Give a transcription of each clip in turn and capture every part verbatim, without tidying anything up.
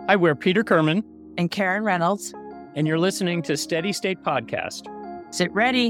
Hi, we're Peter Kerman and Karen Reynolds, and you're listening to Steady State Podcast. Sit ready.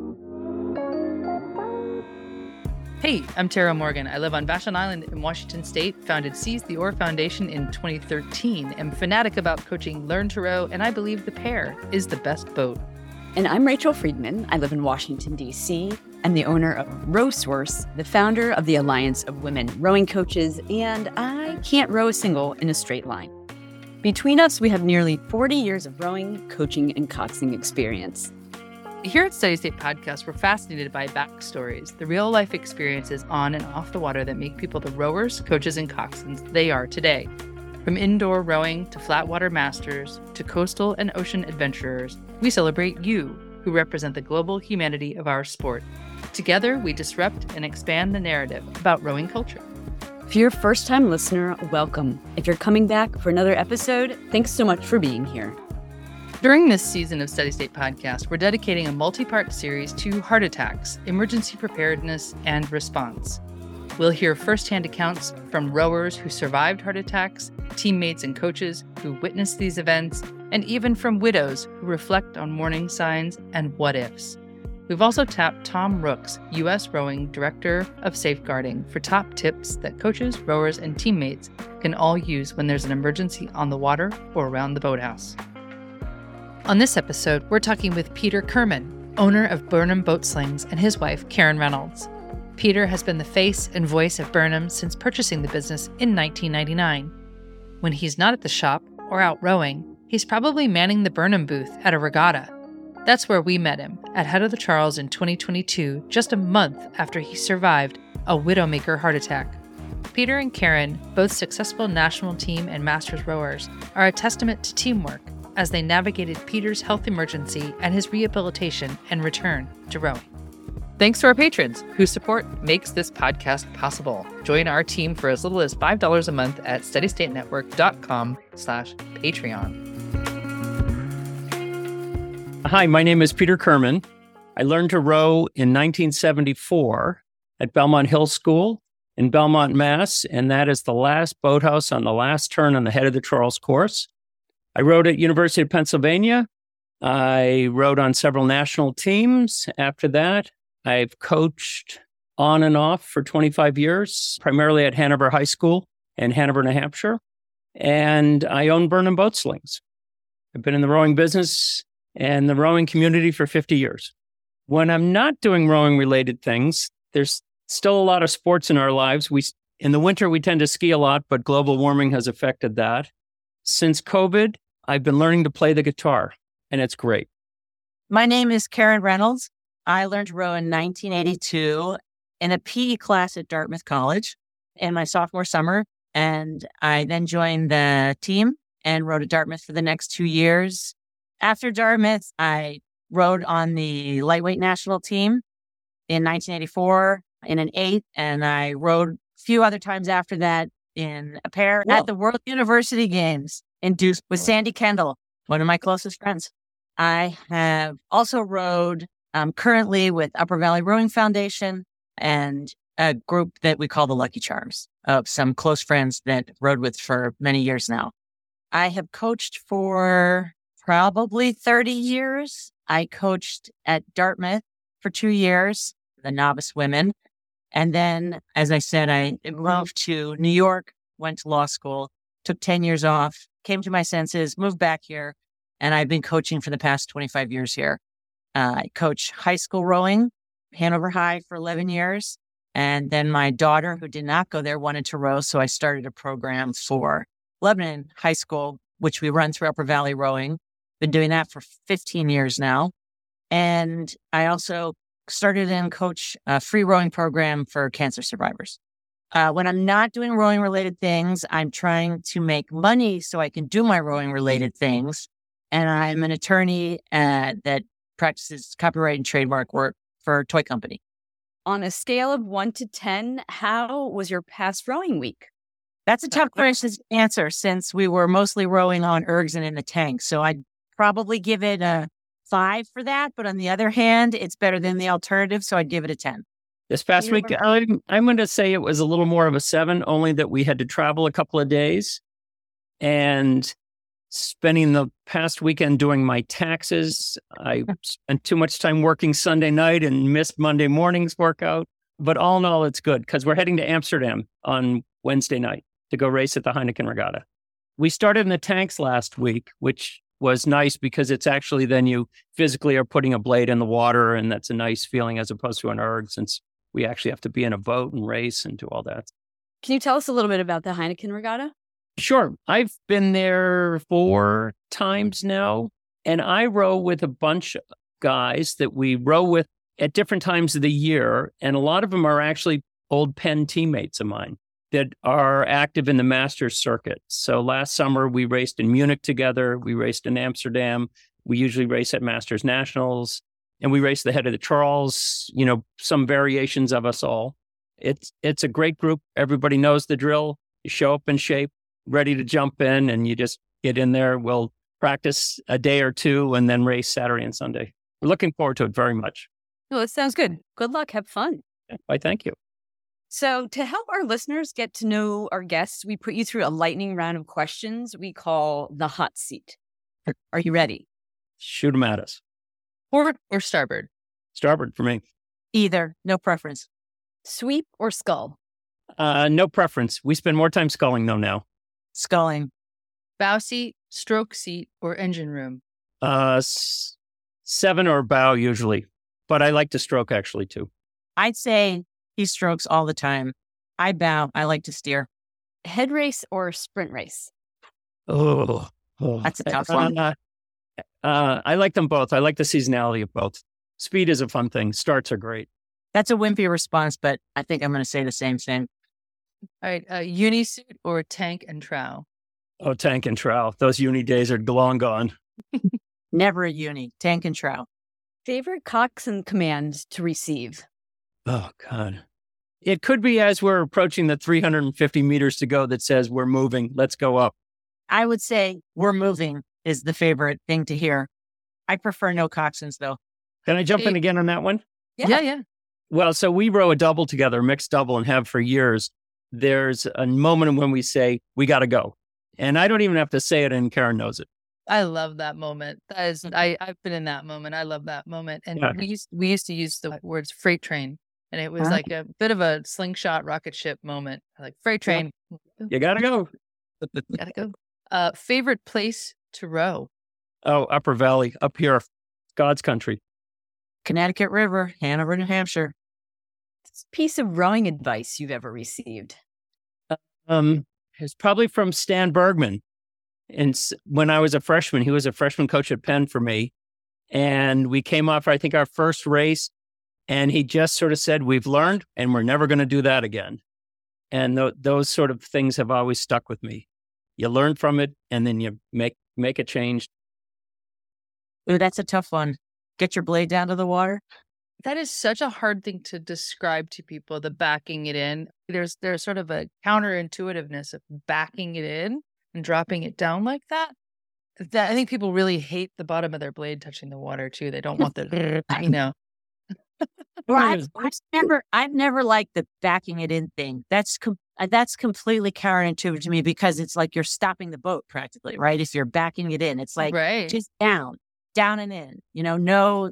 Hey, I'm Tara Morgan. I live on Vashon Island in Washington State, founded Seize the Oar Foundation in twenty thirteen, am fanatic about coaching Learn to Row, and I believe the pair is the best boat. And I'm Rachel Friedman. I live in Washington, D C. I'm the owner of RowSource, the founder of the Alliance of Women Rowing Coaches, and I can't row a single in a straight line. Between us, we have nearly forty years of rowing, coaching, and coxing experience. Here at Steady State Podcast, we're fascinated by backstories, the real-life experiences on and off the water that make people the rowers, coaches, and coxswains they are today. From indoor rowing to flatwater masters to coastal and ocean adventurers, we celebrate you, who represent the global humanity of our sport. Together, we disrupt and expand the narrative about rowing culture. If you're a first-time listener, welcome. If you're coming back for another episode, thanks so much for being here. During this season of Steady State Podcast, we're dedicating a multi-part series to heart attacks, emergency preparedness, and response. We'll hear firsthand accounts from rowers who survived heart attacks, teammates and coaches who witnessed these events, and even from widows who reflect on warning signs and what-ifs. We've also tapped Tom Rooks, U S Rowing Director of Safeguarding, for top tips that coaches, rowers, and teammates can all use when there's an emergency on the water or around the boathouse. On this episode, we're talking with Peter Kerman, owner of Burnham Boat Slings, and his wife, Karen Reynolds. Peter has been the face and voice of Burnham since purchasing the business in nineteen ninety-nine. When he's not at the shop or out rowing, he's probably manning the Burnham booth at a regatta. That's where we met him, at Head of the Charles in twenty twenty-two, just a month after he survived a Widowmaker heart attack. Peter and Karen, both successful national team and masters rowers, are a testament to teamwork as they navigated Peter's health emergency and his rehabilitation and return to rowing. Thanks to our patrons, whose support makes this podcast possible. Join our team for as little as five dollars a month at steadystatenetwork.com slash Patreon. Hi, my name is Peter Kerman. I learned to row in nineteen seventy-four at Belmont Hill School in Belmont, Mass., and that is the last boathouse on the last turn on the Head of the Charles course. I rowed at University of Pennsylvania. I rowed on several national teams. After that, I've coached on and off for twenty-five years, primarily at Hanover High School in Hanover, New Hampshire. And I own Burnham Boat Slings. I've been in the rowing business and the rowing community for fifty years. When I'm not doing rowing-related things, there's still a lot of sports in our lives. We In the winter, we tend to ski a lot, but global warming has affected that. Since COVID, I've been learning to play the guitar, and it's great. My name is Karen Reynolds. I learned to row in nineteen eighty-two in a P E class at Dartmouth College in my sophomore summer. And I then joined the team and rowed at Dartmouth for the next two years. After Dartmouth, I rowed on the lightweight national team in nineteen eighty-four in an eight. And I rowed a few other times after that in a pair Whoa. At the World University Games in Deuce with Sandy Kendall, one of my closest friends. I have also rowed um, currently with Upper Valley Rowing Foundation and a group that we call the Lucky Charms of some close friends that rowed with for many years now. I have coached for probably thirty years. I coached at Dartmouth for two years, the novice women. And then, as I said, I moved to New York, went to law school, took ten years off, came to my senses, moved back here, and I've been coaching for the past twenty-five years here. Uh, I coach high school rowing, Hanover High for eleven years. And then my daughter, who did not go there, wanted to row, so I started a program for Lebanon High School, which we run through Upper Valley Rowing. Been doing that for fifteen years now. And I also started and coach a free rowing program for cancer survivors. Uh, when I'm not doing rowing related things, I'm trying to make money so I can do my rowing related things. And I'm an attorney uh, that practices copyright and trademark work for a toy company. On a scale of one to ten, how was your past rowing week? That's a tough question to answer since we were mostly rowing on ergs and in the tank. So I'd probably give it a five for that. But on the other hand, it's better than the alternative. So I'd give it a ten. This past week, I'm, I'm going to say it was a little more of a seven, only that we had to travel a couple of days. and spending the past weekend doing my taxes. I spent too much time working Sunday night and missed Monday morning's workout. But all in all, it's good because we're heading to Amsterdam on Wednesday night to go race at the Heineken Regatta. We started in the tanks last week, which was nice because it's actually then you physically are putting a blade in the water, and that's a nice feeling as opposed to an erg, since we actually have to be in a boat and race and do all that. Can you tell us a little bit about the Heineken Regatta? Sure. I've been there four times now, and I row with a bunch of guys that we row with at different times of the year. And a lot of them are actually old Penn teammates of mine that are active in the Masters circuit. So last summer, we raced in Munich together. We raced in Amsterdam. We usually race at Masters Nationals. And we race the Head of the Charles, you know, some variations of us all. It's it's a great group. Everybody knows the drill. You show up in shape, ready to jump in, and you just get in there. We'll practice a day or two and then race Saturday and Sunday. We're looking forward to it very much. Well, it sounds good. Good luck. Have fun. Why, thank you. So to help our listeners get to know our guests, we put you through a lightning round of questions we call the hot seat. Are you ready? Shoot them at us. Port or starboard? Starboard for me. Either. No preference. Sweep or scull? Uh, no preference. We spend more time sculling though now. Sculling. Bow seat, stroke seat, or engine room? Uh, s- seven or bow usually, but I like to stroke actually too. I'd say he strokes all the time. I bow. I like to steer. Head race or sprint race? Oh, oh. That's a tough one. Uh, uh, I like them both. I like the seasonality of both. Speed is a fun thing. Starts are great. That's a wimpy response, but I think I'm going to say the same thing. All right, uh, uni suit or tank and trow? Oh, tank and trow. Those uni days are long gone. Never a uni. Tank and trow. Favorite coxswain command to receive? Oh, God. It could be as we're approaching the three hundred fifty meters to go that says we're moving. Let's go up. I would say we're moving is the favorite thing to hear. I prefer no coxswains, though. Can I jump Hey. in again on that one? Yeah. yeah. yeah. Well, so we row a double together, mixed double, and have for years. There's a moment when we say, we got to go. And I don't even have to say it, and Karen knows it. I love that moment. That is, I, I've been in that moment. I love that moment. And Yeah. we used we used to use the words freight train. And it was Huh? like a bit of a slingshot rocket ship moment. Like freight train. You got to go. Gotta go. Uh, favorite place to row? Oh, Upper Valley, up here, God's country. Connecticut River, Hanover, New Hampshire. Piece of rowing advice you've ever received? Um, it's probably from Stan Bergman. And s- when I was a freshman, he was a freshman coach at Penn for me. And we came off, I think, our first race. And he just sort of said, we've learned and we're never going to do that again. And th- those sort of things have always stuck with me. You learn from it and then you make make a change. Ooh, that's a tough one. Get your blade down to the water. That is such a hard thing to describe to people, the backing it in. There's there's sort of a counterintuitiveness of backing it in and dropping it down like that. That I think people really hate the bottom of their blade touching the water too. They don't want the, you know. Well, I've, I've never, I've never liked the backing it in thing. That's com- uh, that's completely counterintuitive to me because it's like you're stopping the boat practically, right? If you're backing it in, it's like right. just down, down and in. You know, no,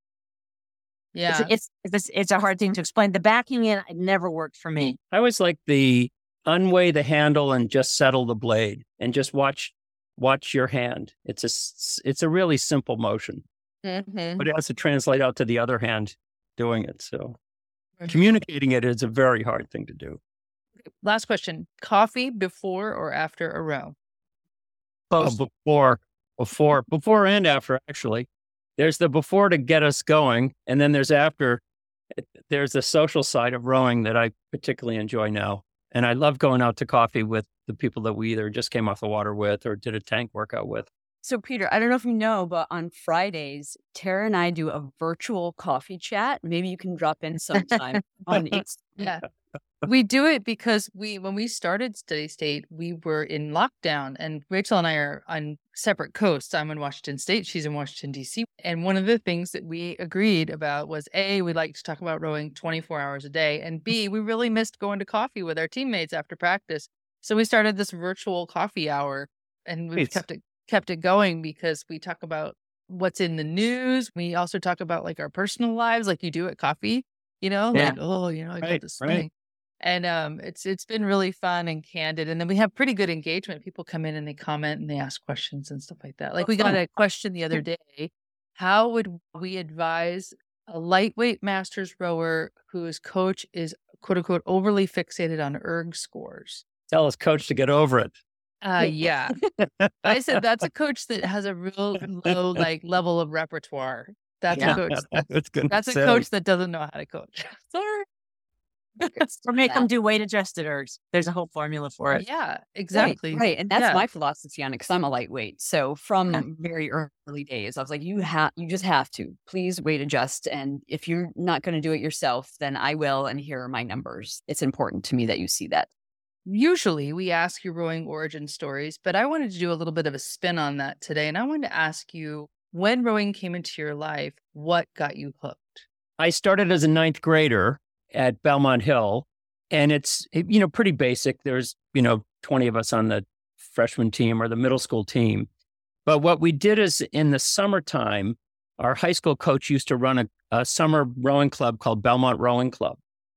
Yeah. it's, it's it's it's a hard thing to explain. The backing in, it never worked for me. I always like the unweigh the handle and just settle the blade and just watch watch your hand. It's a s- it's a really simple motion, Mhm. but it has to translate out to the other hand doing it. So communicating it is a very hard thing to do. Last question. Coffee before or after a row? Oh, Both. before, before, before and after, actually. There's the before to get us going, and then there's after. There's the social side of rowing that I particularly enjoy now. And I love going out to coffee with the people that we either just came off the water with or did a tank workout with. So, Peter, I don't know if you know, but on Fridays, Tara and I do a virtual coffee chat. Maybe you can drop in sometime on Instagram. Yeah. We do it because we, when we started Steady State, we were in lockdown, and Rachel and I are on separate coasts. I'm in Washington State. She's in Washington, D C. And one of the things that we agreed about was A, we like to talk about rowing twenty-four hours a day. And B, we really missed going to coffee with our teammates after practice. So we started this virtual coffee hour, and we've It's- kept it kept it going because we talk about what's in the news. We also talk about like our personal lives, like you do at coffee, you know, Yeah. like, oh, you know, I got Right, this right. thing. And um, it's it's been really fun and candid. And then we have pretty good engagement. People come in and they comment and they ask questions and stuff like that. Like we got a question the other day. How would we advise a lightweight masters rower whose coach is quote unquote overly fixated on erg scores? Tell his coach to get over it. Uh, yeah. I said that's a coach that has a real low like level of repertoire. That's Yeah. a coach. I was gonna That's a say. coach that doesn't know how to coach. Sorry. Or make them do weight adjusted ergs. There's a whole formula for it. Yeah, exactly. Right, right. And that's Yeah. my philosophy on it because I'm a lightweight. So from Yeah. very early days, I was like, you have, you just have to please weight adjust. And if you're not going to do it yourself, then I will. And here are my numbers. It's important to me that you see that. Usually we ask you rowing origin stories, but I wanted to do a little bit of a spin on that today. And I wanted to ask you, when rowing came into your life, what got you hooked? I started as a ninth grader at Belmont Hill, and it's, you know, pretty basic. There's, you know, twenty of us on the freshman team or the middle school team. But what we did is in the summertime, our high school coach used to run a, a summer rowing club called Belmont Rowing Club.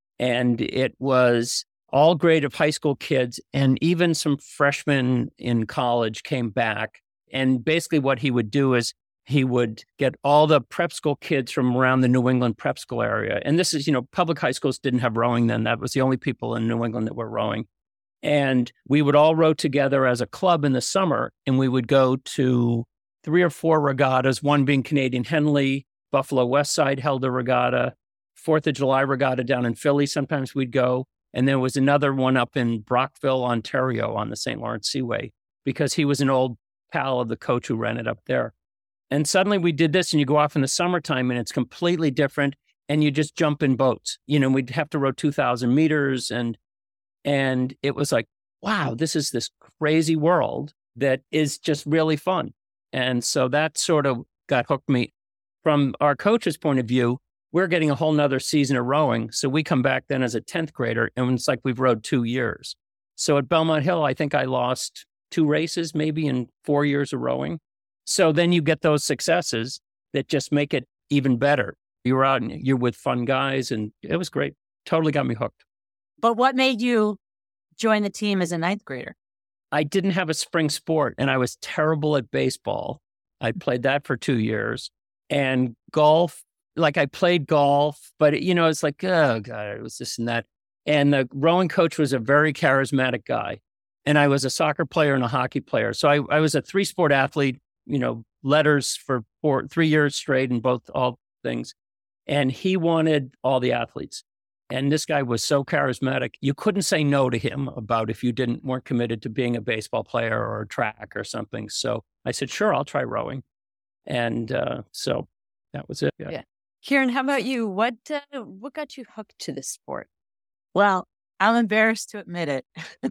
And it was all grade of high school kids, and even some freshmen in college came back. And basically what he would do is he would get all the prep school kids from around the New England prep school area. And this is, you know, public high schools didn't have rowing then. That was the only people in New England that were rowing. And we would all row together as a club in the summer, and we would go to three or four regattas, one being Canadian Henley, Buffalo West Side held a regatta, Fourth of July regatta down in Philly. Sometimes we'd go. And there was another one up in Brockville, Ontario on the Saint Lawrence Seaway, because he was an old pal of the coach who ran it up there. And suddenly we did this, and you go off in the summertime and it's completely different, and you just jump in boats. You know, we'd have to row two thousand meters, and and it was like, wow, this is this crazy world that is just really fun. And so that sort of got hooked me. From our coach's point of view, we're getting a whole nother season of rowing. So we come back then as a tenth grader, and it's like we've rowed two years. So at Belmont Hill, I think I lost two races maybe in four years of rowing. So then you get those successes that just make it even better. You're out and you're with fun guys, and it was great. Totally got me hooked. But what made you join the team as a ninth grader? I didn't have a spring sport, and I was terrible at baseball. I played that for two years. And golf, like I played golf, but, you know, it's like, oh, God, it was this and that. And the rowing coach was a very charismatic guy. And I was a soccer player and a hockey player. So I, I was a three-sport athlete, you know, letters for four, three years straight in both, all things. And he wanted all the athletes. And this guy was so charismatic, you couldn't say no to him about if you didn't weren't committed to being a baseball player or a track or something. So I said, sure, I'll try rowing. And uh, so that was it. Yeah. Yeah. Karen, how about you? What uh, what got you hooked to this sport? Well, I'm embarrassed to admit it.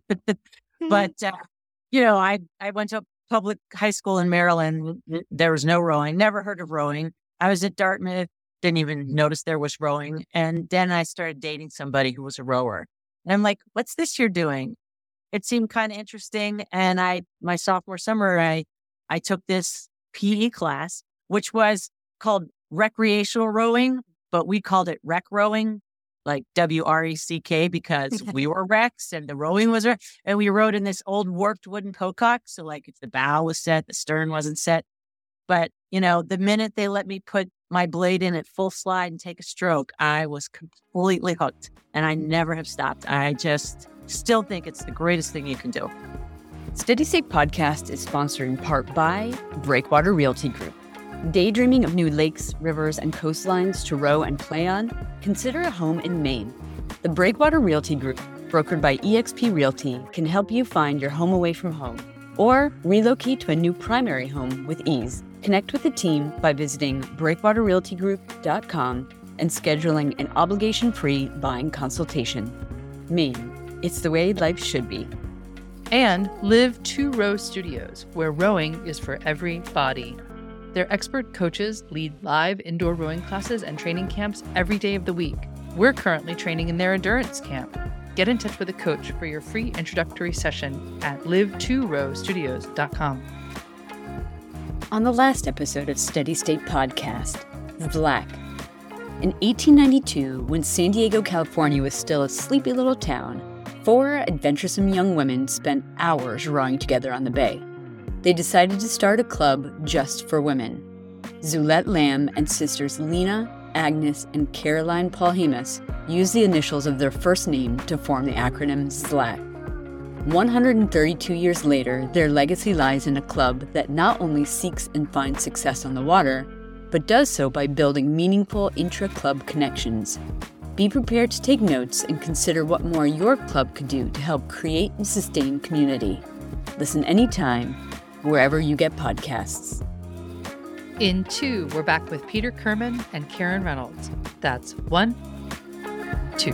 But, uh, you know, I, I went to public high school in Maryland. There was no rowing, never heard of rowing. I was at Dartmouth, didn't even notice there was rowing. And then I started dating somebody who was a rower. And I'm like, what's this you're doing? It seemed kind of interesting. And I, my sophomore summer, I, I took this P E class, which was called recreational rowing, but we called it rec rowing, like W R E C K, because we were wrecks and the rowing was, and we rowed in this old warped wooden pocock. So like if the bow was set, the stern wasn't set. But, you know, the minute they let me put my blade in at full slide and take a stroke, I was completely hooked, and I never have stopped. I just still think it's the greatest thing you can do. Steady State Podcast is sponsored in part by Breakwater Realty Group. Daydreaming of new lakes, rivers, and coastlines to row and play on? Consider a home in Maine. The Breakwater Realty Group, brokered by E X P Realty, can help you find your home away from home or relocate to a new primary home with ease. Connect with the team by visiting breakwater realty group dot com and scheduling an obligation-free buying consultation. Maine, it's the way life should be. And Live Two Row Studios, where rowing is for everybody. Their expert coaches lead live indoor rowing classes and training camps every day of the week. We're currently training in their endurance camp. Get in touch with a coach for your free introductory session at live two row studios dot com. On the last episode of Steady State Podcast, Zlack. In eighteen ninety-two, when San Diego, California was still a sleepy little town, four adventuresome young women spent hours rowing together on the bay. They decided to start a club just for women. Zulette Lamb and sisters Lena, Agnes, and Caroline Paulhemus used the initials of their first name to form the acronym Zlack. one hundred thirty-two years later, their legacy lies in a club that not only seeks and finds success on the water, but does so by building meaningful intra-club connections. Be prepared to take notes and consider what more your club could do to help create and sustain community. Listen anytime, wherever you get podcasts. In two, we're back with Peter Kerman and Karen Reynolds. That's one, two.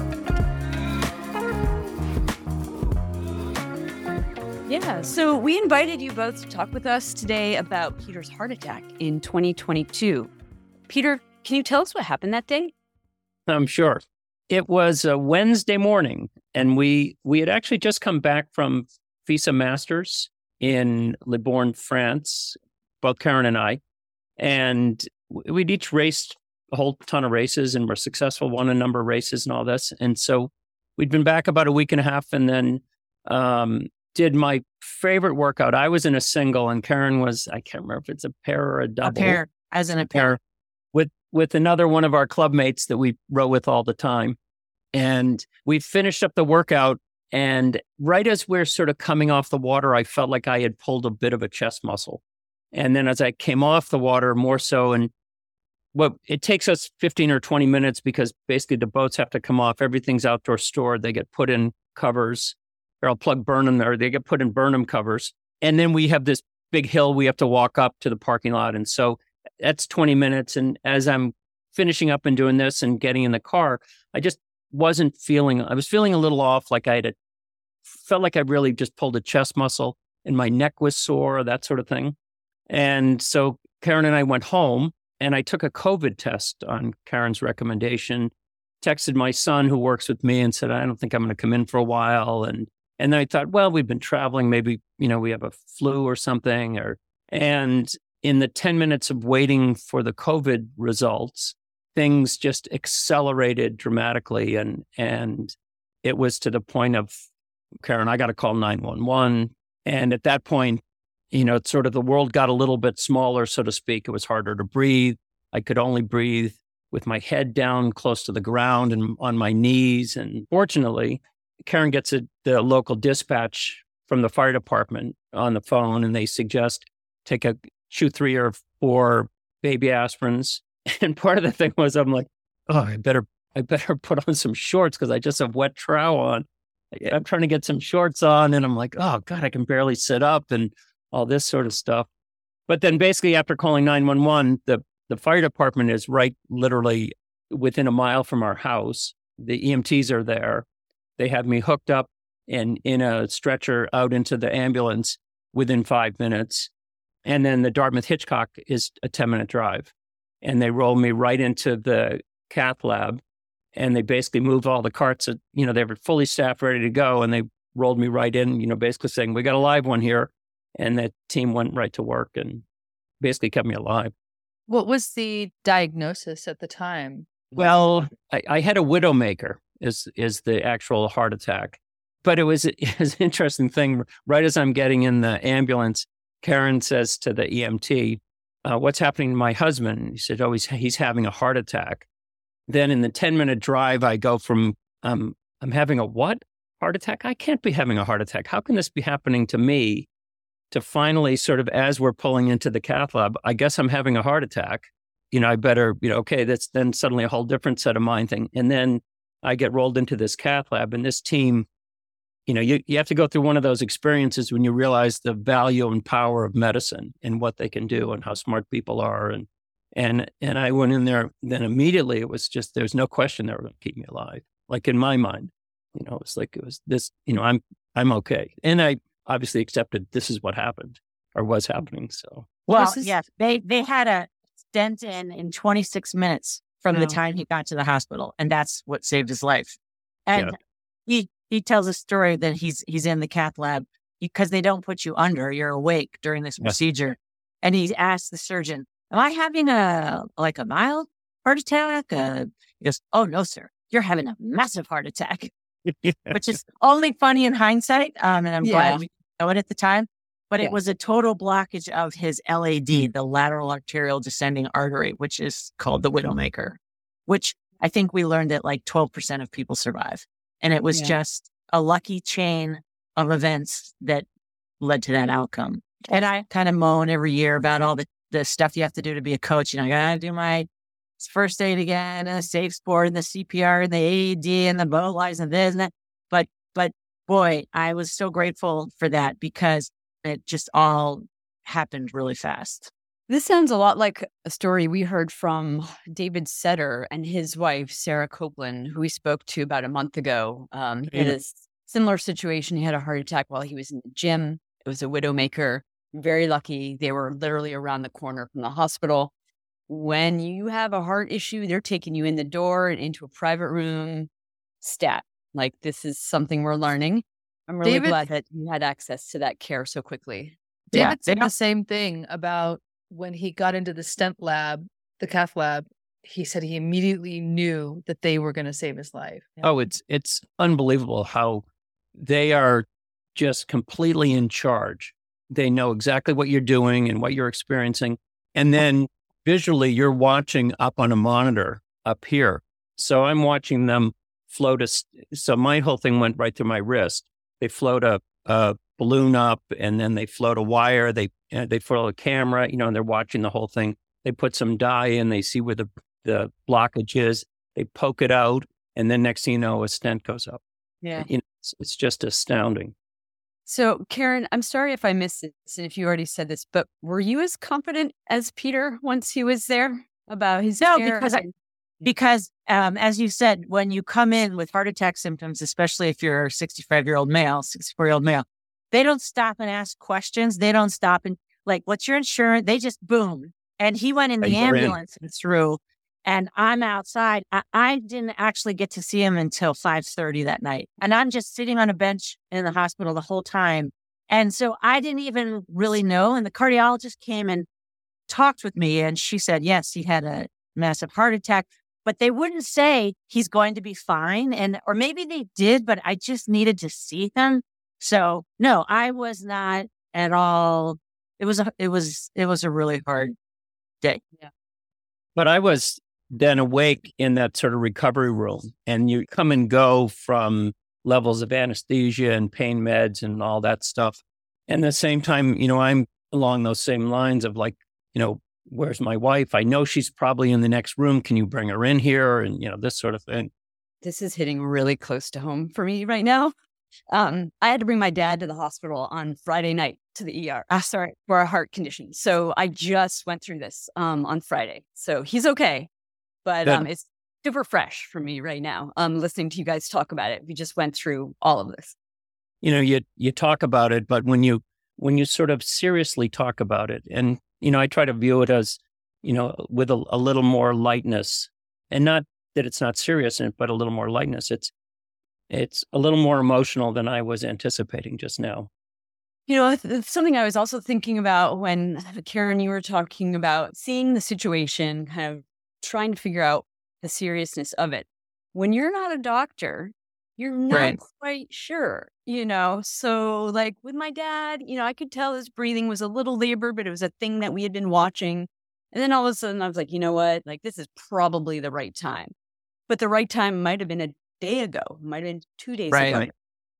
Yeah, so we invited you both to talk with us today about Peter's heart attack in twenty twenty-two. Peter, can you tell us what happened that day? I'm sure. It was a Wednesday morning, and we we had actually just come back from FISA Masters in Libourne, France, both Karen and I, and we'd each raced a whole ton of races and were successful, won a number of races and all this. And so we'd been back about a week and a half, and then um, did my favorite workout. I was in a single, and Karen was, I can't remember if it's a pair or a double. A pair, as in a pair. With with another one of our club mates that we row with all the time. And we finished up the workout, and right as we're sort of coming off the water, I felt like I had pulled a bit of a chest muscle. And then as I came off the water, more so, and well, it takes us fifteen or twenty minutes because basically the boats have to come off. Everything's outdoor stored. They get put in covers. Or I'll plug Burnham there. They get put in Burnham covers. And then we have this big hill we have to walk up to the parking lot. And so that's twenty minutes. And as I'm finishing up and doing this and getting in the car, I just wasn't feeling, I was feeling a little off, like I had a, felt like I really just pulled a chest muscle and my neck was sore, that sort of thing. And so Karen and I went home, and I took a COVID test on Karen's recommendation, texted my son who works with me and said, I don't think I'm going to come in for a while. And And then I thought, well, we've been traveling. Maybe, you know, we have a flu or something. Or and in the ten minutes of waiting for the COVID results, things just accelerated dramatically. And and it was to the point of, Karen, I got to call nine one one. And at that point, you know, it's sort of the world got a little bit smaller, so to speak. It was harder to breathe. I could only breathe with my head down close to the ground and on my knees. And fortunately, Karen gets a, the local dispatch from the fire department on the phone, and they suggest take a chew three or four baby aspirins. And part of the thing was, I'm like, oh, I better, I better put on some shorts because I just have wet trowel on. I'm trying to get some shorts on, and I'm like, oh God, I can barely sit up and all this sort of stuff. But then basically after calling nine one one, the, the fire department is right literally within a mile from our house. The E M Ts are there. They have me hooked up and in a stretcher out into the ambulance within five minutes. And then the Dartmouth Hitchcock is a ten minute drive. And they roll me right into the cath lab. And they basically moved all the carts, that, you know, they were fully staffed, ready to go. And they rolled me right in, you know, basically saying, we got a live one here. And the team went right to work and basically kept me alive. What was the diagnosis at the time? Well, I, I had a widowmaker. Is is the actual heart attack. But it was, it was an interesting thing. Right as I'm getting in the ambulance, Karen says to the E M T, uh, what's happening to my husband? He said, oh, he's, he's having a heart attack. Then in the ten minute drive, I go from, um, I'm having a what? Heart attack? I can't be having a heart attack. How can this be happening to me? To finally sort of, as we're pulling into the cath lab, I guess I'm having a heart attack. You know, I better, you know, okay, that's then suddenly a whole different set of mind thing. And then I get rolled into this cath lab, and this team, you know, you, you have to go through one of those experiences when you realize the value and power of medicine and what they can do and how smart people are. And, and, and I went in there, then immediately it was just, there's no question they were going to keep me alive. Like in my mind, you know, it's like, it was this, you know, I'm, I'm okay. And I obviously accepted this is what happened or was happening. So, well, yes, they, they had a stent in in twenty-six minutes from No. the time he got to the hospital. And that's what saved his life. And Yeah. he he tells a story that he's he's in the cath lab because they don't put you under, you're awake during this Yes. procedure. And he asks the surgeon, am I having a, like a mild heart attack? Uh, he goes, oh no, sir, you're having a massive heart attack, which is only funny in hindsight. Um, and I'm Yeah. glad we didn't know it at the time, but Yeah. it was a total blockage of his L A D, the lateral arterial descending artery, which is called the widowmaker, which I think we learned that like twelve percent of people survive. And it was Yeah. just a lucky chain of events that led to that outcome. And I kind of moan every year about all the, the stuff you have to do to be a coach. You know, I got to do my first aid again, and the safe sport, and the C P R, and the A E D, and the boat license, and this and that. But, but boy, I was so grateful for that because it just all happened really fast. This sounds a lot like a story we heard from David Setter and his wife, Sarah Copeland, who we spoke to about a month ago. Um, he had Yeah. a s- similar situation. He had a heart attack while he was in the gym. It was a widowmaker. Very lucky. They were literally around the corner from the hospital. When you have a heart issue, they're taking you in the door and into a private room. Stat. Like, this is something we're learning. I'm really David- glad that you had access to that care so quickly. Yeah, David they said don't- the same thing about when he got into the stent lab, the cath lab. He said he immediately knew that they were going to save his life. Oh, it's it's unbelievable how they are just completely in charge. They know exactly what you're doing and what you're experiencing. And then visually, you're watching up on a monitor up here. So I'm watching them float a. s- So my whole thing went right through my wrist. They float a, a balloon up, and then they float a wire. They uh, they float a camera, you know, and they're watching the whole thing. They put some dye in. They see where the the blockage is. They poke it out, and then next thing you know, a stent goes up. Yeah. You know, it's, it's just astounding. So, Karen, I'm sorry if I missed this and if you already said this, but were you as confident as Peter once he was there about his No, care? because I, because um, as you said, when you come in with heart attack symptoms, especially if you're a sixty-five year old male, sixty-four year old male, they don't stop and ask questions. They don't stop and like, what's your insurance? They just boom. And he went in Right, the you're in. ambulance and through, and I'm outside. I, I didn't actually get to see him until five thirty that night. And I'm just sitting on a bench in the hospital the whole time. And so I didn't even really know. And the cardiologist came and talked with me, and she said, yes, he had a massive heart attack, but they wouldn't say he's going to be fine. And, or maybe they did, but I just needed to see him. So no, I was not at all. It was, a, it was, it was a really hard day. But I was then awake in that sort of recovery room, and you come and go from levels of anesthesia and pain meds and all that stuff. And at the same time, you know, I'm along those same lines of like, you know, where's my wife? I know she's probably in the next room. Can you bring her in here? And, you know, this sort of thing. This is hitting really close to home for me right now. Um, I had to bring my dad to the hospital on Friday night to the E R. Ah, sorry, for a heart condition. So I just went through this um, on Friday. So he's okay, but Good. um, it's super fresh for me right now. Um, listening to you guys talk about it, we just went through all of this. You know, you you talk about it, but when you when you sort of seriously talk about it, and you know, I try to view it as, you know, with a, a little more lightness, and not that it's not serious, but a little more lightness. It's it's a little more emotional than I was anticipating just now. You know, it's- it's something I was also thinking about when Karen, you were talking about seeing the situation, kind of trying to figure out the seriousness of it. When you're not a doctor, you're not Right. quite sure, you know? So, like with my dad, you know, I could tell his breathing was a little labored, but it was a thing that we had been watching. And then all of a sudden I was like, you know what? Like, this is probably the right time. But the right time might have been a day ago, might have been two days Right. ago.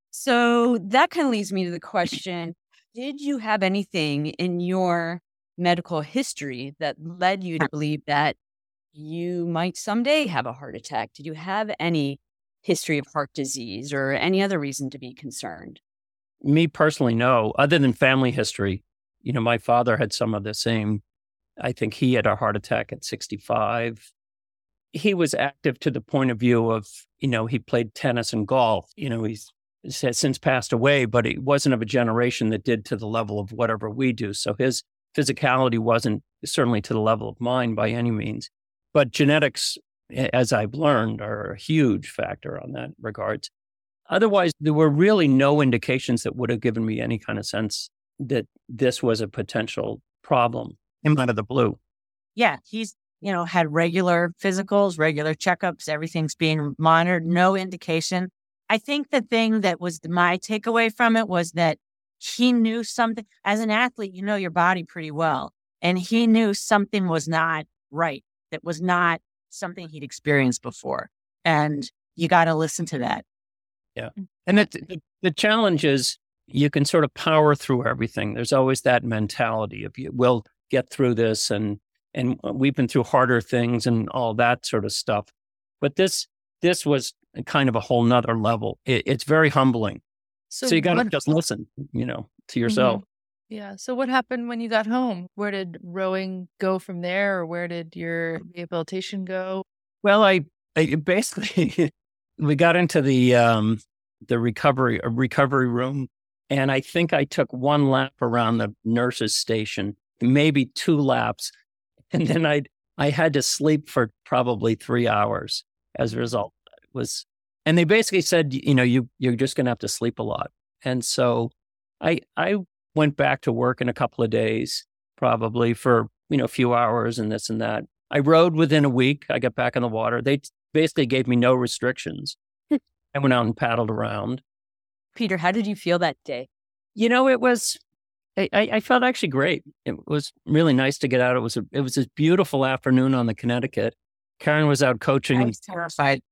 So that kind of leads me to the question, did you have anything in your medical history that led you to believe that you might someday have a heart attack? Did you have any history of heart disease or any other reason to be concerned? Me personally, no. Other than family history, you know, my father had some of the same. I think he had a heart attack at sixty-five. He was active to the point of view of, you know, he played tennis and golf. You know, he's has since passed away, but he wasn't of a generation that did to the level of whatever we do. So his physicality wasn't certainly to the level of mine by any means. But genetics, as I've learned, are a huge factor on that regards. otherwise, there were really no indications that would have given me any kind of sense that this was a potential problem in out of the blue. Yeah, he's, you know, had regular physicals, regular checkups, everything's being monitored, no indication. I think the thing that was my takeaway from it was that he knew something. As an athlete, you know your body pretty well. And he knew something was not right, that was not something he'd experienced before. And you got to listen to that. Yeah. And it, the, the challenge is you can sort of power through everything. There's always that mentality of you will get through this, and and we've been through harder things and all that sort of stuff. But this this was kind of a whole nother level. It, it's very humbling. So, so you got to just listen, you know, to yourself. Mm-hmm. Yeah. So what happened when you got home? Where did rowing go from there, or where did your rehabilitation go? Well, I, I basically we got into the um, the recovery uh, recovery room, and I think I took one lap around the nurse's station, maybe two laps, and then I I had to sleep for probably three hours as a result. It was, and they basically said, you know, you you're just going to have to sleep a lot, and so I I went back to work in a couple of days, probably for you know a few hours and this and that. I rowed within a week. I got back in the water. They basically gave me no restrictions. I went out and paddled around. Peter, how did you feel that day? You know, it was, I, I felt actually great. It was really nice to get out. It was a, it was this beautiful afternoon on the Connecticut. Karen was out coaching. I was terrified.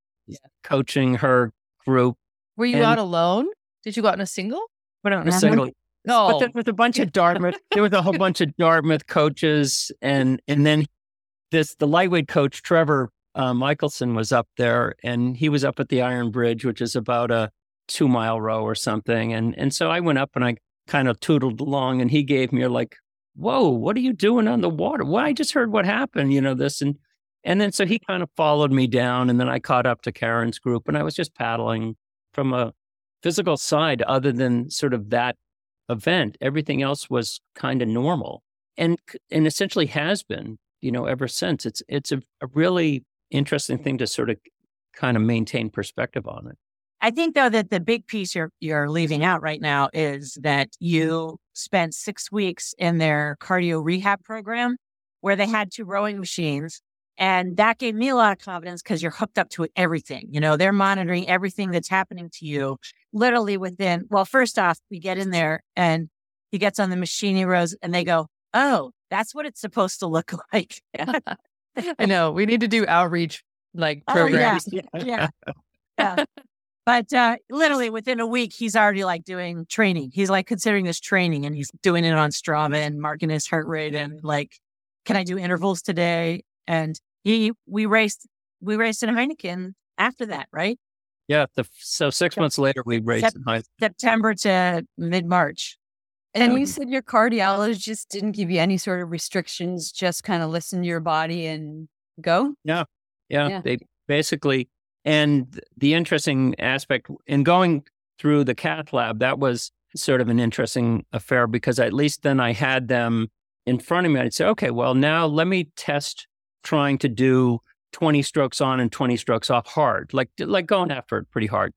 Coaching her group. Were you and, out alone? Did you go out in a single? Went out in a single. No. But there was a bunch of Dartmouth. There was a whole bunch of Dartmouth coaches. And, and then this, the lightweight coach, Trevor uh, Michelson, was up there, and he was up at the Iron Bridge, which is about a two mile row or something. And, and so I went up and I kind of tootled along, and he gave me like, whoa, what are you doing on the water? Well, I just heard what happened, you know, this. And, and then so he kind of followed me down, and then I caught up to Karen's group, and I was just paddling from a physical side. Other than sort of that event, everything else was kind of normal, and, and essentially has been, you know, ever since. It's, it's a, a really interesting thing to sort of kind of maintain perspective on it. I think, though, that the big piece you're you're leaving out right now is that you spent six weeks in their cardio rehab program where they had two rowing machines. And that gave me a lot of confidence because you're hooked up to everything. You know, they're monitoring everything that's happening to you literally within. Well, first off, we get in there and he gets on the machine, he rows, and they go, oh, that's what it's supposed to look like. I know. We need to do outreach like programs. Oh, yeah. yeah. yeah. But uh, literally within a week, he's already like doing training. He's like considering this training, and he's doing it on Strava and marking his heart rate and like, can I do intervals today? And he, we raced, we raced in Heineken after that, right? Yeah. The, so six months later, we raced Sep- in Heineken. September to mid-March. And you said your cardiologist didn't give you any sort of restrictions, just kind of listen to your body and go? Yeah. Yeah. Yeah. They basically, and the interesting aspect in going through the cath lab, that was sort of an interesting affair, because at least then I had them in front of me. I'd say, okay, well, now let me test trying to do twenty strokes on and twenty strokes off hard, like, like going after it pretty hard.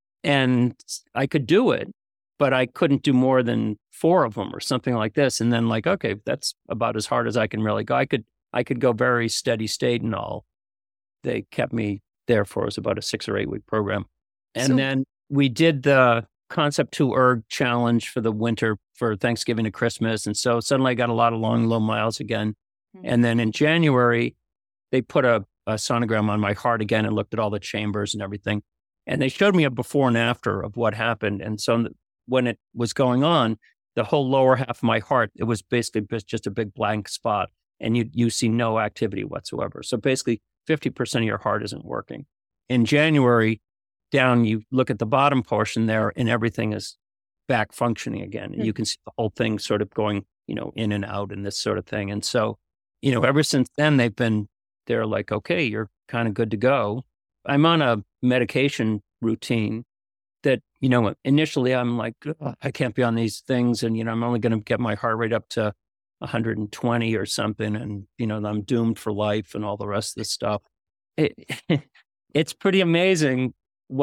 And I could do it, but I couldn't do more than four of them or something like this. And then like, okay, that's about as hard as I can really go. I could, I could go very steady state and all. They kept me there for it was about a six or eight week program. And So- then we did the Concept two Erg challenge for the winter for Thanksgiving to Christmas. And so suddenly I got a lot of long, low miles again. Mm-hmm. And then in January, they put a, a sonogram on my heart again and looked at all the chambers and everything. And they showed me a before and after of what happened. And so when it was going on, the whole lower half of my heart, it was basically just a big blank spot, and you you see no activity whatsoever. So basically fifty percent of your heart isn't working. In January, down, you look at the bottom portion there, and everything is back functioning again. And you can see the whole thing sort of going, you know, in and out and this sort of thing. And so, you know, ever since then, they've been, they're like, okay, you're kind of good to go. I'm on a medication routine that, you know, initially I'm like, I can't be on these things. And, you know, I'm only going to get my heart rate up to one hundred twenty or something. And, you know, I'm doomed for life and all the rest of this stuff. It, it's pretty amazing what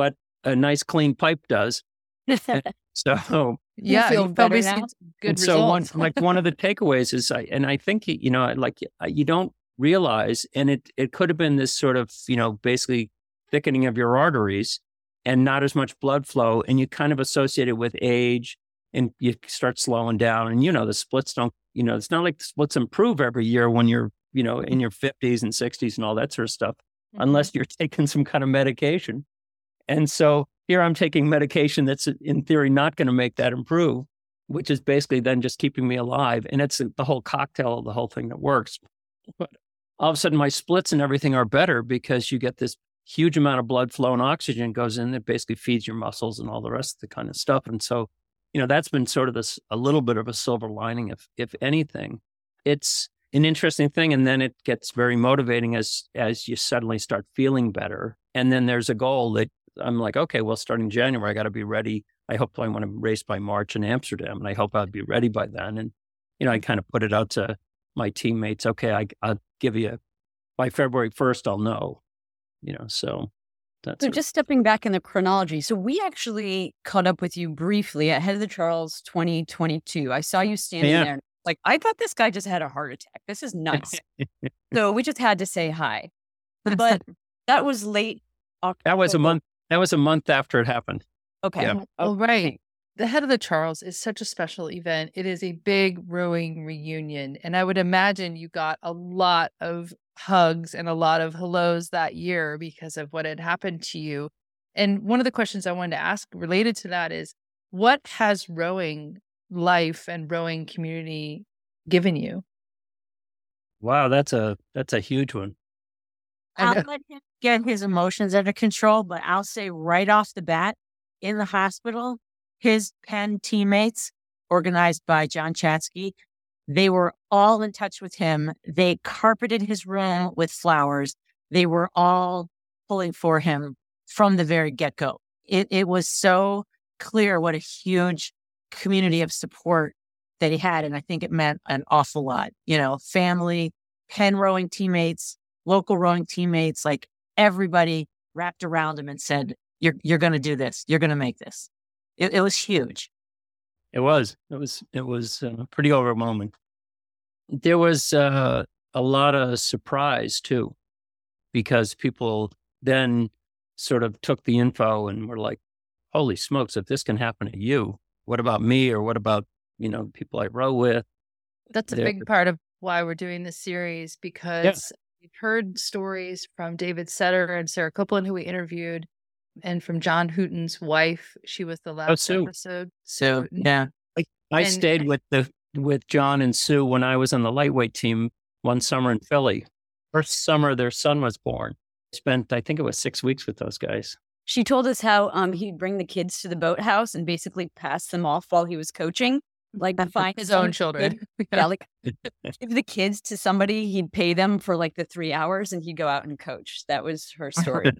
a nice clean pipe does. And so Yeah, feel you've probably better now? seen good and so one, results. like one of the takeaways is, I, and I think, you know, like you don't realize, and it, it could have been this sort of, you know, basically thickening of your arteries and not as much blood flow. And you kind of associate it with age and you start slowing down. And, you know, the splits don't, you know, it's not like the splits improve every year when you're, you know, in your fifties and sixties and all that sort of stuff, unless you're taking some kind of medication. And so here I'm taking medication that's in theory not going to make that improve, which is basically then just keeping me alive. And it's the whole cocktail of the whole thing that works. But all of a sudden my splits and everything are better because you get this huge amount of blood flow and oxygen goes in that basically feeds your muscles and all the rest of the kind of stuff. And so, you know, that's been sort of this, a little bit of a silver lining, if, if anything. It's an interesting thing. And then it gets very motivating as, as you suddenly start feeling better. And then there's a goal that I'm like, okay, well, starting January, I got to be ready. I hope I want to race by March in Amsterdam, and I hope I'll be ready by then. And, you know, I kind of put it out to my teammates. Okay, I, I'll give you, by February first, I'll know, you know, so that's. So just stepping back in the chronology. So we actually caught up with you briefly at Head of the Charles twenty twenty-two. I saw you standing Yeah. there. Like, I thought this guy just had a heart attack. This is nuts. So we just had to say hi. But that was late October. That was a month. That was a month after it happened. Okay. Yeah. Oh, right. The Head of the Charles is such a special event. It is a big rowing reunion. And I would imagine you got a lot of hugs and a lot of hellos that year because of what had happened to you. And one of the questions I wanted to ask related to that is, what has rowing life and rowing community given you? Wow, that's a that's a huge one. I'll let him get his emotions under control, but I'll say right off the bat, in the hospital, his Penn teammates, organized by John Chatsky, they were all in touch with him. They carpeted his room with flowers. They were all pulling for him from the very get-go. It, it was so clear what a huge community of support that he had, and I think it meant an awful lot. You know, family, Penn rowing teammates, local rowing teammates, like everybody wrapped around him and said, you're you're going to do this. You're going to make this. It, it was huge. It was. It was. It was uh, pretty overwhelming. There was uh, a lot of surprise too, because people then sort of took the info and were like, "Holy smokes! If this can happen to you, what about me? Or what about, you know, people I row with?" That's a They're- big part of why we're doing this series, because we've heard stories from David Setter and Sarah Copeland, who we interviewed, and from John Hooton's wife. She was the last Sue. episode. So, yeah. I And- stayed with the with John and Sue when I was on the lightweight team one summer in Philly. First summer their son was born. Spent, I think it was six weeks with those guys. She told us how um he'd bring the kids to the boathouse and basically pass them off while he was coaching. Like find His some own children. kid- yeah, like give the kids to somebody. He'd pay them for like the three hours, and he'd go out and coach. That was her story.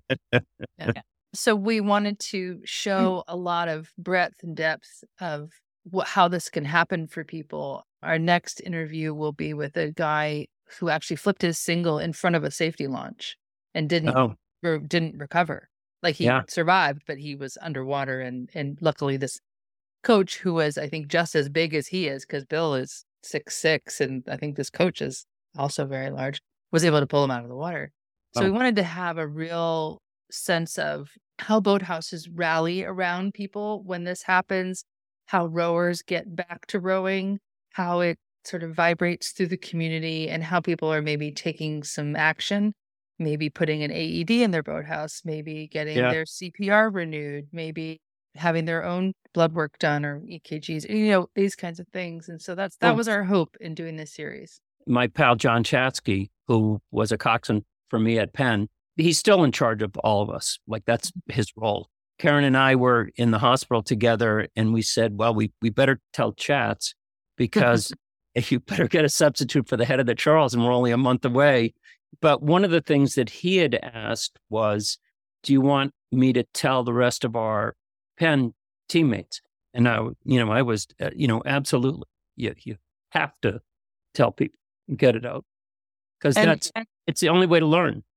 So we wanted to show a lot of breadth and depth of what, how this can happen for people. Our next interview will be with a guy who actually flipped his single in front of a safety launch and didn't Oh, re- didn't recover. Like he Yeah. survived, but he was underwater. And and luckily, this coach, who was, I think, just as big as he is, because Bill is six six, and I think this coach is also very large, was able to pull him out of the water. So Oh. we wanted to have a real sense of how boathouses rally around people when this happens, how rowers get back to rowing, how it sort of vibrates through the community, and how people are maybe taking some action, maybe putting an A E D in their boathouse, maybe getting Yeah. their C P R renewed, maybe having their own blood work done or E K Gs, you know, these kinds of things. And so that's that Well- was our hope in doing this series. my pal John Chatsky, who was a coxswain for me at Penn, he's still in charge of all of us. Like that's his role. Karen and I were in the hospital together, and we said, well, we, we better tell Chats because if you better get a substitute for the Head of the Charles, and we're only a month away. But one of the things that he had asked was, do you want me to tell the rest of our Penn teammates? And I, you know, I was, uh, you know, absolutely. You, you have to tell people, get it out. Because And, that's, and it's the only way to learn.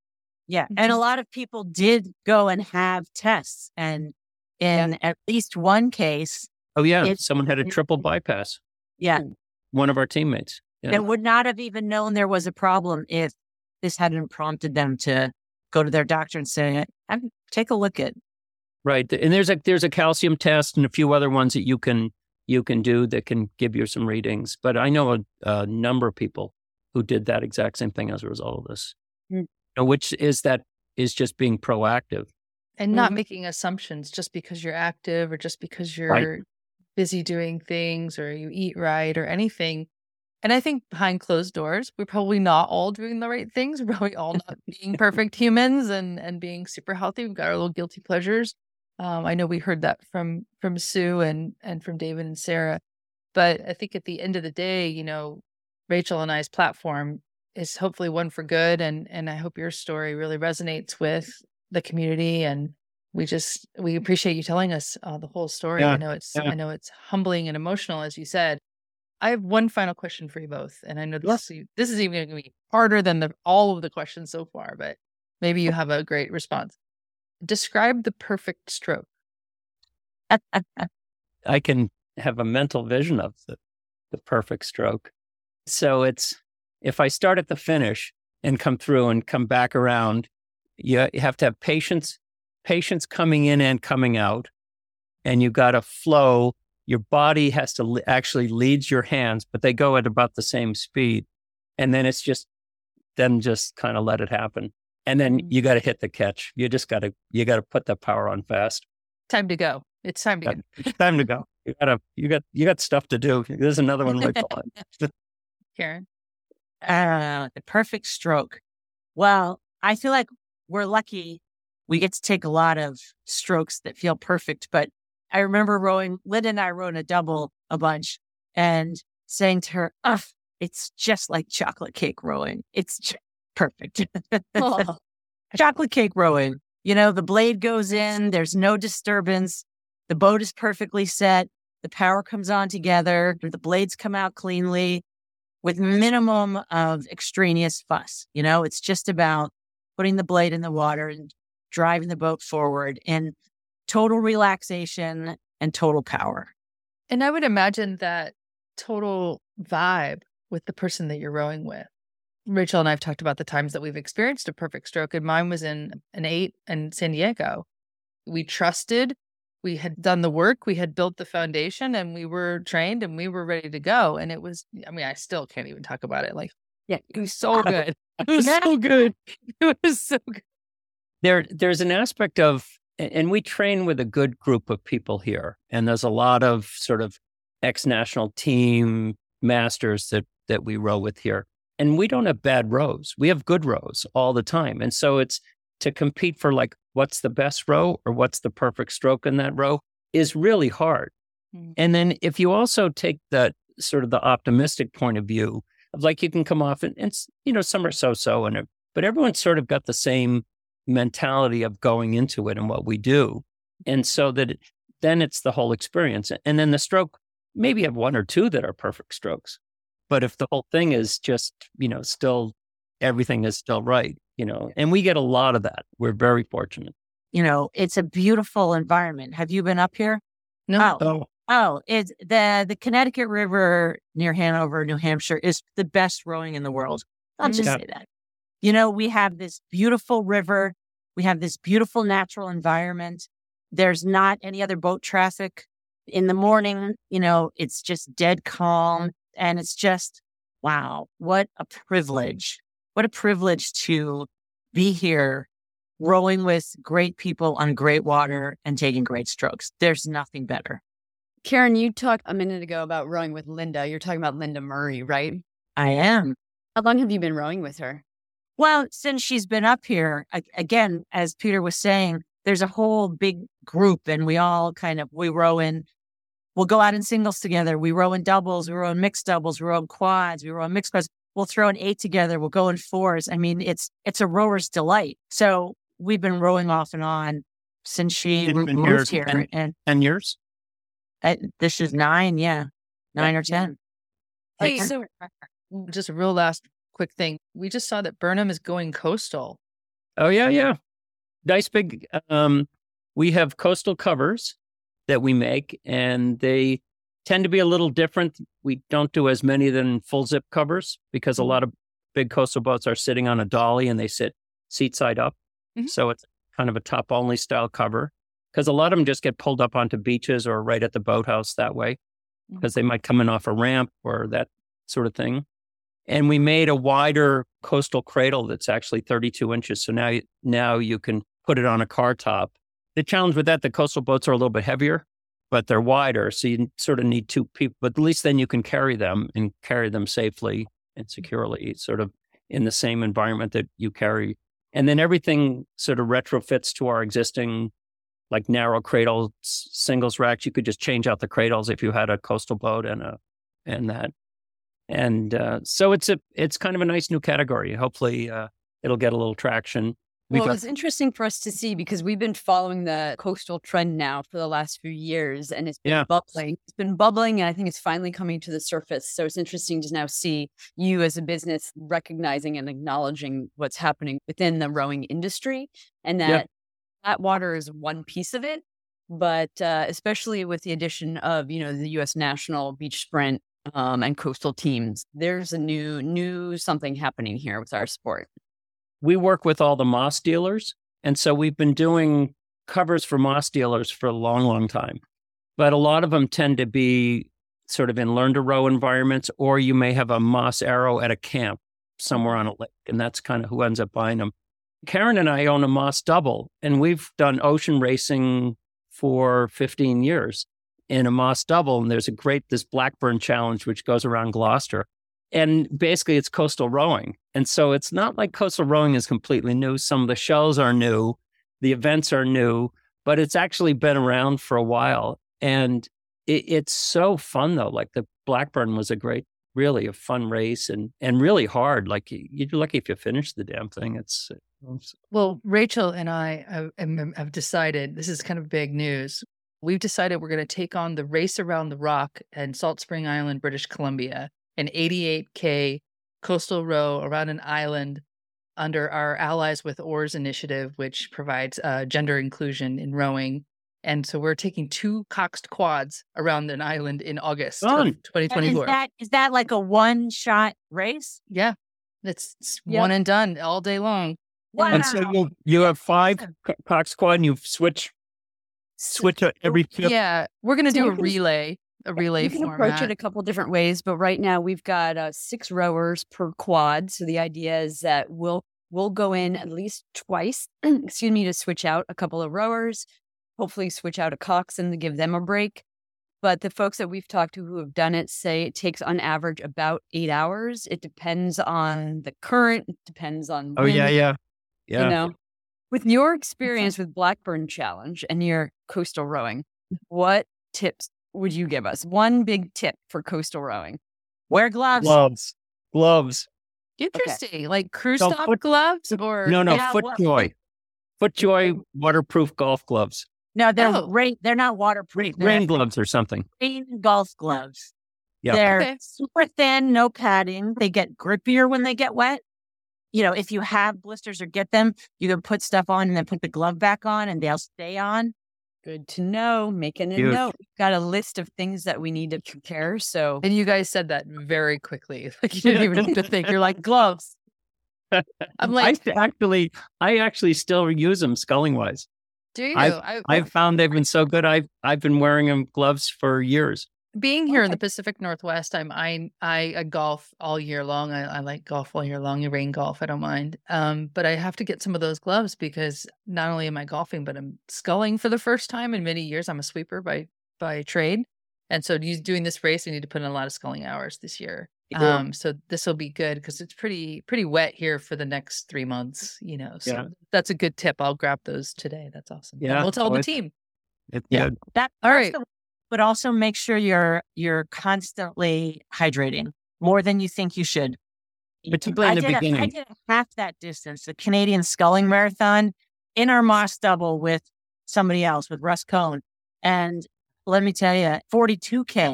Yeah. And a lot of people did go and have tests. And in Yeah. at least one case, Oh, yeah. It- Someone had a triple bypass. yeah, One of our teammates. Yeah. that would not have even known there was a problem if this hadn't prompted them to go to their doctor and say, "I'm- take a look at." Right. And there's a there's a calcium test and a few other ones that you can you can do that can give you some readings. But I know a, a number of people who did that exact same thing as a result of this, Mm. Uh, which is that is just being proactive. And not Mhm. making assumptions just because you're active or just because you're Right. busy doing things or you eat right or anything. And I think behind closed doors, we're probably not all doing the right things. We're probably all not being perfect humans and, and being super healthy. We've got our little guilty pleasures. Um, I know we heard that from from Sue and and from David and Sarah. But I think at the end of the day, you know, Rachel and I's platform is hopefully one for good. And and I hope your story really resonates with the community. And we just we appreciate you telling us uh, the whole story. Yeah, I know it's yeah. I know it's humbling and emotional, as you said. I have one final question for you both, and I know this is, this is even going to be harder than the all of the questions so far, but maybe you have a great response. Describe the perfect stroke. I can have a mental vision of the, the perfect stroke. So it's if I start at the finish and come through and come back around, you, you have to have patience, patience coming in and coming out, and you got to flow. Your body has to li- actually leads your hands, but they go at about the same speed, and then it's just then just kind of let it happen, and then Mm. you got to hit the catch. You just got to you got to put that power on fast. Time to go. It's time to go. It's time to go. You gotta, you got, you got stuff to do. There's another one right behind. Karen. Uh, the perfect stroke. Well, I feel like we're lucky. We get to take a lot of strokes that feel perfect. But I remember rowing, Linda and I rowed a double a bunch and saying to her, "Ugh, it's just like chocolate cake rowing. It's j- perfect." Oh. Chocolate cake rowing. You know, the blade goes in, there's no disturbance. The boat is perfectly set. The power comes on together. The blades come out cleanly with minimum of extraneous fuss. You know, it's just about putting the blade in the water and driving the boat forward and total relaxation and total power. And I would imagine that total vibe with the person that you're rowing with. Rachel and I have talked about the times that we've experienced a perfect stroke, and mine was in an eight in San Diego. We trusted, we had done the work, we had built the foundation, and we were trained and we were ready to go. And it was, I mean, I still can't even talk about it. Like, Yeah. it was so good. It was so good. It was so good. There, there's an aspect of, and we train with a good group of people here, and there's a lot of sort of ex-national team masters that that we row with here. And we don't have bad rows. We have good rows all the time. And so it's to compete for like, what's the best row or what's the perfect stroke in that row is really hard. Mm. And then if you also take that sort of the optimistic point of view of like, you can come off and, and you know, some are so-so, and but everyone's sort of got the same mentality of going into it and what we do. And so that it, then it's the whole experience. And then the stroke, maybe you have one or two that are perfect strokes. But if the whole thing is just, you know, still, everything is still right, you know, and we get a lot of that. We're very fortunate. You know, it's a beautiful environment. Have you been up here? No. Oh, Oh, oh, it's the, the Connecticut River near Hanover, New Hampshire is the best rowing in the world. I'll just Yeah. say that. You know, we have this beautiful river. We have this beautiful natural environment. There's not any other boat traffic. In the morning, you know, it's just dead calm. And it's just, wow, what a privilege. What a privilege to be here rowing with great people on great water and taking great strokes. There's nothing better. Karen, you talked a minute ago about rowing with Linda. You're talking about Linda Murray, right? I am. How long have you been rowing with her? Well, since she's been up here, a- again, as Peter was saying, there's a whole big group and we all kind of, we row in, we'll go out in singles together. We row in doubles, we row in mixed doubles, we row in quads, we row in mixed quads. We'll throw an eight together. We'll go in fours. I mean, it's, it's a rower's delight. So we've been rowing off and on since she You've been moved here here. ten- And ten years? uh, this is nine, yeah, nine or ten. Hey, Like, so just a real last quick thing. We just saw that Burnham is going coastal. Oh, yeah, yeah. Nice big, um, we have coastal covers that we make, and they tend to be a little different. We don't do as many than full zip covers because a lot of big coastal boats are sitting on a dolly and they sit seat side up. Mhm. So it's kind of a top only style cover because a lot of them just get pulled up onto beaches or right at the boathouse that way because they might come in off a ramp or that sort of thing. And we made a wider coastal cradle that's actually thirty-two inches. So now, now you can put it on a car top. The challenge with that, the coastal boats are a little bit heavier, but they're wider. So you sort of need two people, but at least then you can carry them and carry them safely and securely, sort of in the same environment that you carry. And then everything sort of retrofits to our existing, like narrow cradle singles racks. You could just change out the cradles if you had a coastal boat and a, and that. And uh, so it's a, it's kind of a nice new category. Hopefully uh, it'll get a little traction. We've Well, got- it's interesting for us to see because we've been following the coastal trend now for the last few years, and it's been Yeah. bubbling. It's been bubbling, and I think it's finally coming to the surface. So it's interesting to now see you as a business recognizing and acknowledging what's happening within the rowing industry, and that Yeah. flat water is one piece of it. But uh, especially with the addition of you know the U S national beach sprint um, and coastal teams, there's a new new something happening here with our sport. we work with all the Moss dealers. And so we've been doing covers for Moss dealers for a long, long time. But a lot of them tend to be sort of in learn to row environments, or you may have a Moss Arrow at a camp somewhere on a lake. And that's kind of who ends up buying them. Karen and I own a Moss Double, and we've done ocean racing for fifteen years in a Moss Double. And there's a great, this Blackburn Challenge, which goes around Gloucester. And basically it's coastal rowing. And so it's not like coastal rowing is completely new. Some of the shells are new, the events are new, but it's actually been around for a while. And it, it's so fun though. Like the Blackburn was a great, really a fun race and and really hard. Like you're lucky if you finish the damn thing. It's, it's Well, Rachel and I have, have decided, this is kind of big news. We've decided we're going to take on the Race Around the Rock in Salt Spring Island, British Columbia, an eighty-eight K coastal row around an island under our Allies with Oars initiative, which provides uh, gender inclusion in rowing. And so we're taking two coxed quads around an island in August Fun. of twenty Is twenty-four. that is that like a one shot race? Yeah, it's, it's Yep. one and done all day long. Wow. and so you you have five co- Cox quad and you switch switch to every trip. Yeah, we're going to So do you a can- relay, a relay You can format. approach it a couple different ways, but right now we've got uh, six rowers per quad. So the idea is that we'll we'll go in at least twice, excuse me, to switch out a couple of rowers, hopefully switch out a coxswain to give them a break. But the folks that we've talked to who have done it say it takes on average about eight hours. It depends on the current, it depends on Oh yeah, wind, yeah. Yeah. you know. With your experience with Blackburn Challenge and your coastal rowing, what tips would you give us? One big tip for coastal rowing. Wear gloves. Gloves. Gloves. Interesting. Like cruise So stop foot- gloves or No, no, Yeah, what- FootJoy. FootJoy waterproof golf gloves. No, they're Oh. rain. They're not waterproof. They're Rain gloves or something. rain golf gloves. Yeah. They're Okay. super thin, no padding. They get grippier when they get wet. You know, if you have blisters or get them, you can put stuff on and then put the glove back on, and they'll stay on. Good to know. Making a Huge. note. We've got a list of things that we need to prepare. So And you guys said that very quickly. Like you didn't even have to think. You're like gloves. I'm like, I actually, I actually still use them sculling wise. do you? I've- I, I've found they've been so good. I've I've been wearing them gloves for years. being here in the Pacific Northwest, I'm I I, I golf all year long. I, I like golf all year long. You rain golf, I don't mind. Um, but I have to get some of those gloves because not only am I golfing, but I'm sculling for the first time in many years. I'm a sweeper by by trade, and so you, doing this race, I need to put in a lot of sculling hours this year. Yeah. Um, so this will be good because it's pretty pretty wet here for the next three months. You know, so Yeah. that's a good tip. I'll grab those today. That's awesome. And Yeah. we'll tell Oh, the it's- team. It's Yeah. good. That All that's right. the- but also make sure you're you're constantly hydrating more than you think you should. Particularly in I the did a- I beginning. did half that distance, the Canadian Sculling Marathon, in our Moss Double with somebody else, with Russ Cohn. And let me tell you, forty-two K,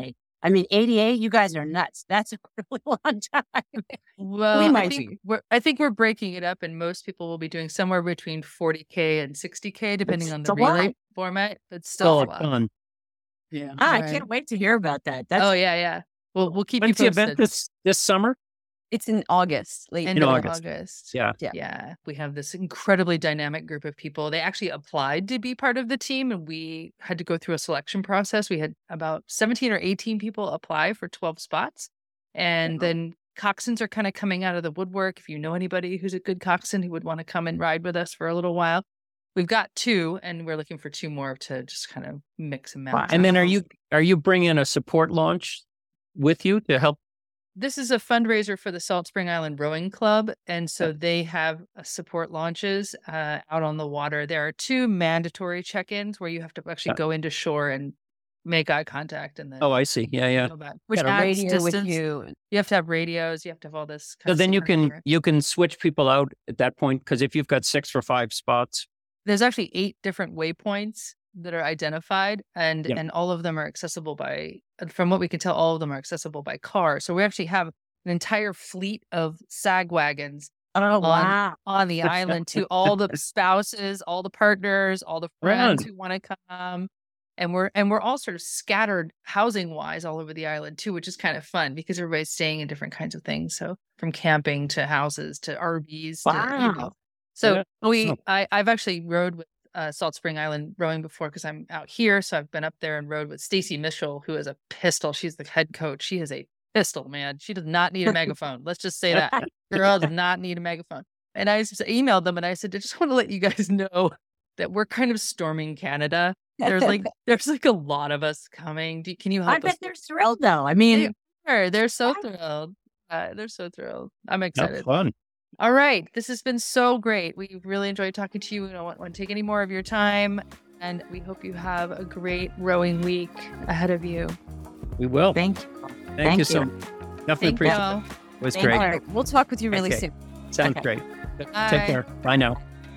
I mean, eighty-eight, you guys are nuts. That's a really long time. Well, We I might think be. we're I think we're breaking it up, and most people will be doing somewhere between forty K and sixty K, depending It's on a the relay lot. format. But Still still a a lot. ton. Yeah. Ah, I Right. can't wait to hear about that. That's Oh yeah, yeah. We'll we'll keep When's you the posted. event this this summer? It's in August, late End In of August. August. Yeah. Yeah. Yeah. We have this incredibly dynamic group of people. They actually applied to be part of the team, and we had to go through a selection process. We had about seventeen or eighteen people apply for twelve spots. And then coxswains are kind of coming out of the woodwork. If you know anybody who's a good coxswain who would want to come and ride with us for a little while, we've got two, and we're looking for two more to just kind of mix and match. Wow. And then are you are you bringing a support launch with you to help? This is a fundraiser for the Salt Spring Island Rowing Club. And so they have uh, support launches uh, out on the water. There are two mandatory check-ins where you have to actually Yeah. go into shore and make eye contact and then Oh, I see. Yeah, yeah. go back. Which Got a adds radio with distance. you. You have to have radios. You have to have all this. Kind So of then you can synchronized- you can switch people out at that point, because if you've got six for five spots, There's actually eight different waypoints that are identified, and Yeah. and all of them are accessible by, and from what we can tell, all of them are accessible by car. So we actually have an entire fleet of sag wagons oh wow. on the island to all the spouses, all the partners, all the friends Right. who want to come. And we're and we're all sort of scattered housing wise all over the island too, which is kind of fun because everybody's staying in different kinds of things. So from camping to houses to R Vs. To, you know. Wow. So Yeah. we Oh. I, I've actually rode with uh, Salt Spring Island rowing before because I'm out here. So I've been up there and rode with Stacy Mitchell, who is a pistol. She's the head coach. She is a pistol, man. She does not need a megaphone. Let's just say that. Girl does not need a megaphone. And I s- emailed them and I said, I just want to let you guys know that we're kind of storming Canada. There's like there's like a lot of us coming. Do, can you help I us? bet they're thrilled though. I mean, They are. They're so Yeah. thrilled. Uh, they're so thrilled. I'm oh, excited. fun. All right. This has been so great. We really enjoyed talking to you. We don't want, want to take any more of your time. And we hope you have a great rowing week ahead of you. We will. thank you. Thank, thank you so you. much. Definitely Thank appreciate you. it. It was Thank great. you. All right, we'll talk with you really Okay. soon. Sounds Okay. great. Bye. Take care. Bye now.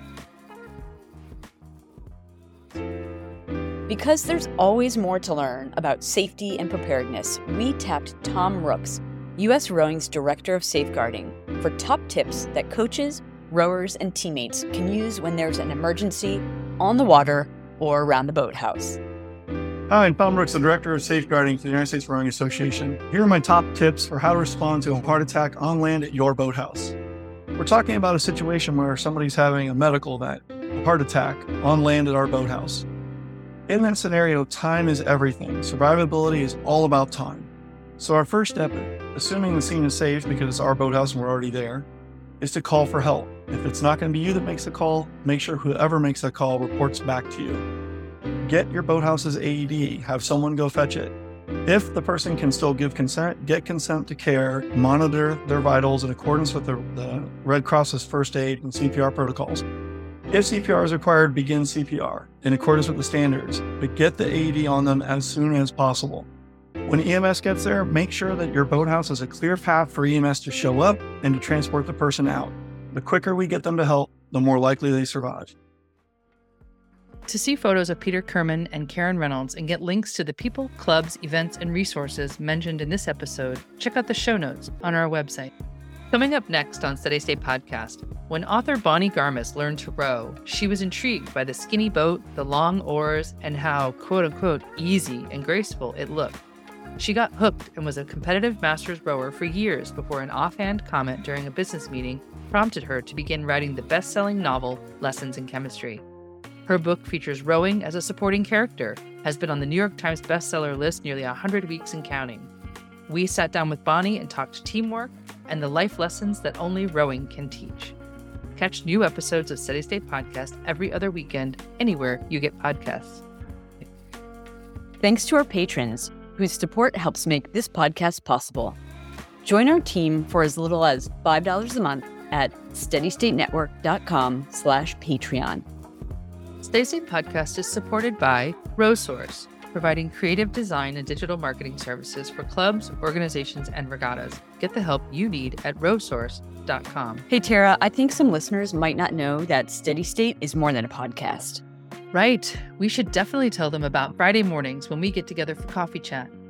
Because there's always more to learn about safety and preparedness, we tapped Tom Rooks, U S Rowing's Director of Safeguarding, for top tips that coaches, rowers, and teammates can use when there's an emergency on the water or around the boathouse. Hi, I'm Tom Rooks, the Director of Safeguarding for the United States Rowing Association. Here are my top tips for how to respond to a heart attack on land at your boathouse. We're talking about a situation where somebody's having a medical event, a heart attack on land at our boathouse. In that scenario, time is everything. Survivability is all about time. So our first step, assuming the scene is safe because it's our boathouse and we're already there, is to call for help. If it's not going to be you that makes the call, make sure whoever makes that call reports back to you. Get your boathouse's A E D, have someone go fetch it. If the person can still give consent, get consent to care, monitor their vitals in accordance with the, the Red Cross's first aid and C P R protocols. If C P R is required, begin C P R in accordance with the standards, but get the A E D on them as soon as possible. When E M S gets there, make sure that your boathouse has a clear path for E M S to show up and to transport the person out. The quicker we get them to help, the more likely they survive. To see photos of Peter Kerman and Karen Reynolds and get links to the people, clubs, events, and resources mentioned in this episode, check out the show notes on our website. Coming up next on Steady State Podcast, when author Bonnie Garmis learned to row, she was intrigued by the skinny boat, the long oars, and how, quote-unquote, easy and graceful it looked. She got hooked and was a competitive masters rower for years before an offhand comment during a business meeting prompted her to begin writing the best-selling novel Lessons in Chemistry. Her book features rowing as a supporting character, has been on the New York Times bestseller list nearly one hundred weeks and counting. We sat down with Bonnie and talked teamwork and the life lessons that only rowing can teach. Catch new episodes of Steady State Podcast every other weekend, anywhere you get podcasts. Thanks to our patrons, whose support helps make this podcast possible. Join our team for as little as five dollars a month at steadystatenetwork.com slash Patreon. Steady State Podcast is supported by RowSource, providing creative design and digital marketing services for clubs, organizations, and regattas. Get the help you need at row source dot com. Hey, Tara, I think some listeners might not know that Steady State is more than a podcast. Right. We should definitely tell them about Friday mornings when we get together for coffee chat.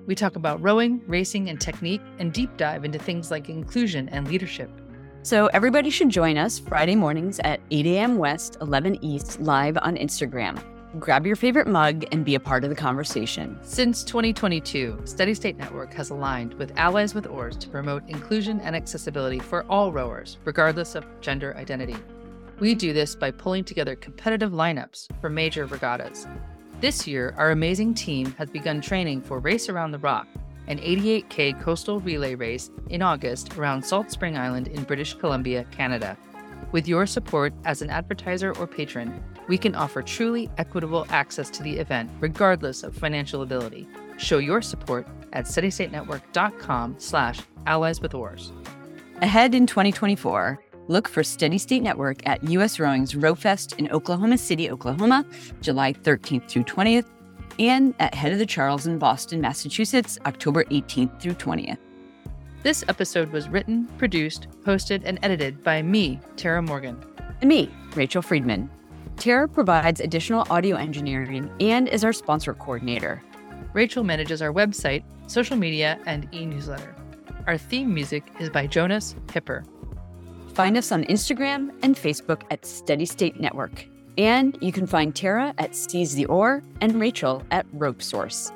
We talk about rowing, racing, and technique, and deep dive into things like inclusion and leadership. So everybody should join us Friday mornings at eight a.m. West, eleven East, live on Instagram. Grab your favorite mug and be a part of the conversation. Since twenty twenty-two, Steady State Network has aligned with Allies with Oars to promote inclusion and accessibility for all rowers, regardless of gender identity. We do this by pulling together competitive lineups for major regattas. This year, our amazing team has begun training for Race Around the Rock, an eighty-eight K coastal relay race in August around Salt Spring Island in British Columbia, Canada. With your support as an advertiser or patron, we can offer truly equitable access to the event regardless of financial ability. Show your support at steadystatenetwork.com slash allies with oars. Ahead in twenty twenty-four, look for Steady State Network at U S Rowing's RowFest in Oklahoma City, Oklahoma, July thirteenth through twentieth, and at Head of the Charles in Boston, Massachusetts, October eighteenth through twentieth. This episode was written, produced, hosted, and edited by me, Tara Morgan. And me, Rachel Friedman. Tara provides additional audio engineering and is our sponsor coordinator. Rachel manages our website, social media, and e-newsletter. Our theme music is by Jonas Hipper. Find us on Instagram and Facebook at Steady State Network. And you can find Tara at Seize the Oar and Rachel at Rope Source.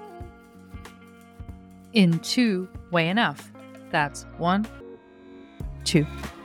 In two, way enough. That's one, two.